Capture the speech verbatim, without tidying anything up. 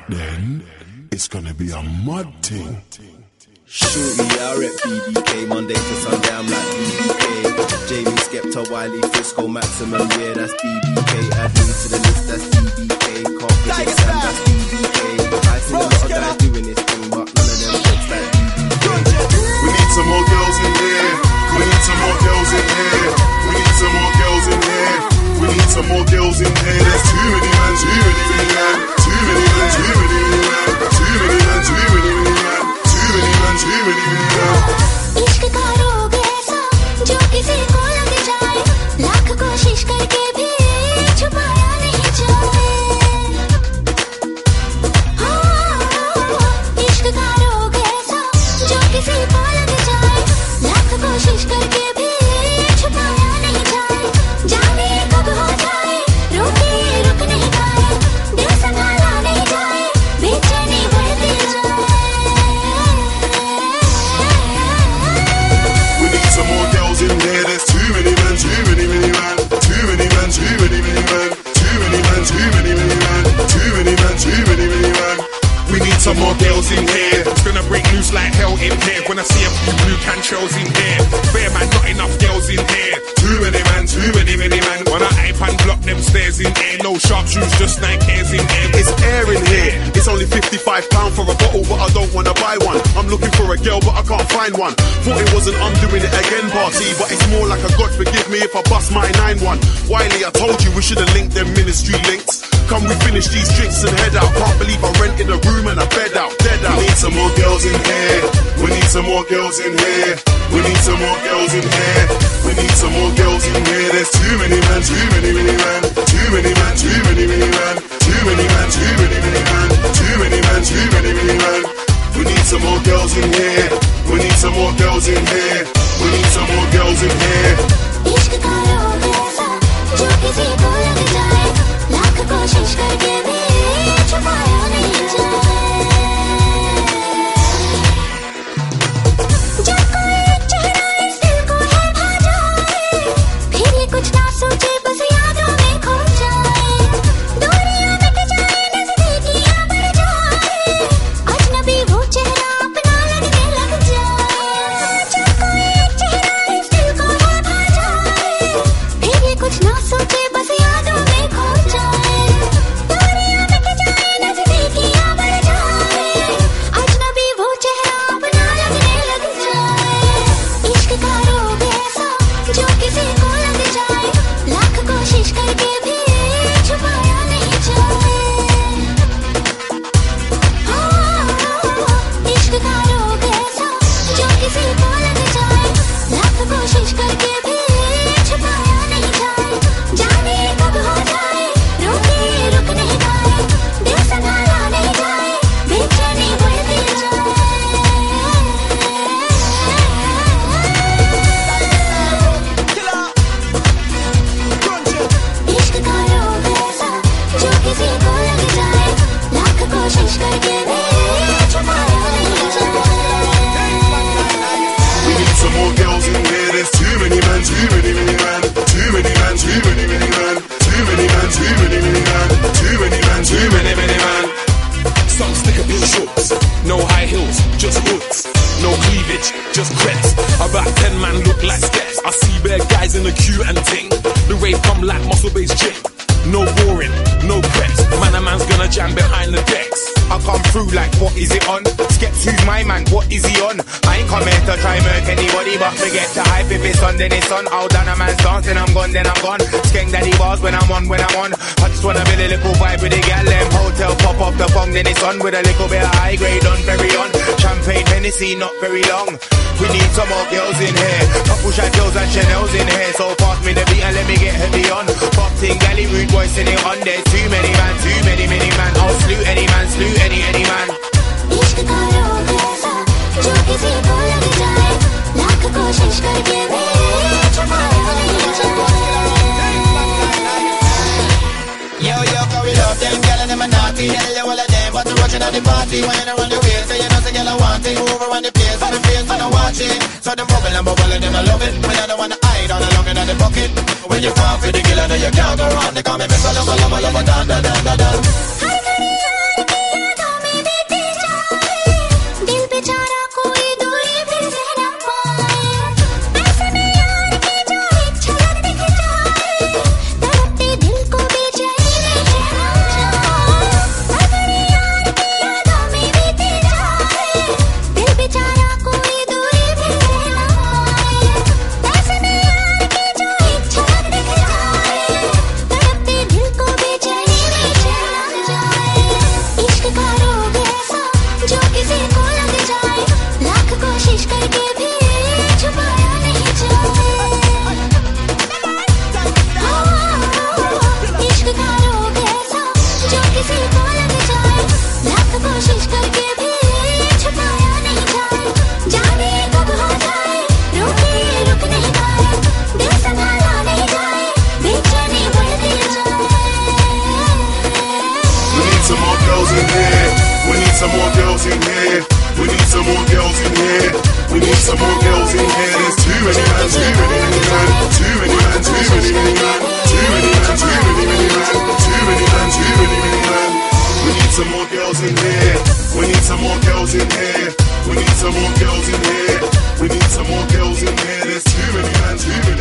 then it's gonna be a mud thing. Shooty, I rep B B K, Monday to Sunday I'm like B B K. Jamie, Skepta, Wiley, Frisco, Maximum, yeah, that's B B K. Add me to the list, that's B B K. Can't forget Sam, that's B B K. I've seen a lot of guys doing this thing, but none of them looks like B B K. We need some more girls in here. We need some more girls in here. We need some more girls in here. We need some more girls in here. There's too many man, too many man, too many man, too many man, too many man, too many man, too many man, too many man. इश्क का रोग ऐसा जो किसी को लग जाए, लाख कोशिश करके भी छुपाया नहीं जाए। हाँ, इश्क का रोग ऐसा जो किसी को लग जाए, लाख कोशिश करके भी छुपाया नहीं जाए। जाने कब हो जाए, रुके रुक नहीं पाए, दिल संभाला नहीं जाए, बेचैनी बढ़ती जाए। Some more girls in there, there's too many men, too many, many man, too many men, too many, many man, too many men, too many, many man, too many men, too many, many man. We need some more girls in here. It's gonna break loose like hell in here. When I see a few blue cantrels in here, fair man, not enough girls in here. Too many man, too many, many man. When I ape and block them stairs in here, no sharp shoes, just nine K's in here. It's air in here. It's only fifty-five pounds for a bottle, but I don't wanna buy one. I'm looking for a girl, but I can't find one. Thought it wasn't I'm doing it again party, but it's more like a God forgive me if I bust my nine one. Wiley, I told you we should've linked them ministry links. Come we finish these drinks and head out. Can't believe I rented a room and a bed out, dead out. We need some more girls in here. We need some more girls in here. We need some more girls in here. We need some more girls in here. There's too many men, too many, many men, too many men, too many, many men, too many men, too many, many men, too many men, too many, many men. We need some more girls in here. We need some more girls in here. We need some more girls in here. इश्क का रोग ऐसा जो किसी को लग जाए, लाख कोशिश करके भी छुपाया नहीं जाए। जब कोई चेहरा इस दिल को है भा जाए, फिर ये कुछ ना सोचे बस यादों में खो जाए। दूरियां मिट जाए, नजदीकियां बढ़ जाए, अजनबी वो चेहरा अपना लगने लग जाए। जब कोई चेहरा इस दिल को है भा जाए, फिर ये कुछ ना सोचे बस यादों में खो जाए। दूरियां मिट जाए, नजदीकियां बढ़ जाए, अजनबी वो चेहरा अपना लगने लग जाए। इश्क का रोग ऐसा जो किसी को लग जाए, लाख कोशिश करके भी छुपाया नहीं जाए। हाँ, इश्क का रोग ऐसा जो किसी को लग जाए, लाख कोशिश करके भी छुपाया नहीं जाए। जाने कब हो जाए, रुके रुक नहीं पाए, दिल संभाला नहीं जाए, बेचैनी बढ़ती जाए। इश्क का रोग ऐसा जो किसी को लग जाए, लाख कोशिश करके भी छुपाया नहीं जाए। We need some more girls in here. There's too many men, too many, many men, too many men, too many, many men, too many men, too many, many men, too many men, too many, many men. Some sticker bill shorts, no high heels, just hoods. No cleavage, just crepes. About ten man look like steps. I see bare guys in the queue and ting. The rave come like muscle-based gym. No boring, no preps. Man, a man's gonna jam behind the decks. I come through like, what is it on? Skeps, who's my man? What is he on? I ain't come here to try murk anybody, but forget to hype. If it's on, then it's on. I'll done a man's dance, and I'm gone, then I'm gone. Skeng daddy bars when I'm on, when I'm on. I just wanna build a little vibe with the gal, them hotel pop off the phone, then it's on with a little bit of high grade on, very on. Champagne, Hennessy, not very long. We need some more girls in here. Couple Chanels and Chanel's in here. So pass me the beat and let me get heavy on. Boxing, galley, rude boys in it on. There's too many man, too many, many man. I'll slew any man, slew any, any man. इश्क का रोग ऐसा जो किसी को लग जाए, लाख कोशिश करके भी छुपाया नहीं जाए। Yo, yo, cause we love them, girl and them a naughty. Hell, you all of them, but they're watching at the party. When you run the way, say you know, say girl I want it. Over on the place, on the face, when I watch it. So them bubble and bubble and them I love it. When I don't wanna hide, on the long end of the bucket. When you fall for the girl, I know you can't go wrong. They call me Mister Lover, Lover, Lover, da da da da da. some more girls in here. We need some more girls in here. We need some more girls in here. We need some more girls in here. There's too many man, too many many man, too many man, too many many man, too many man, too many many man, too many man, too many many man. We need some more girls in here. We need some more girls in here. We need some more girls in here. We need some more girls in here. There's too many man, too many.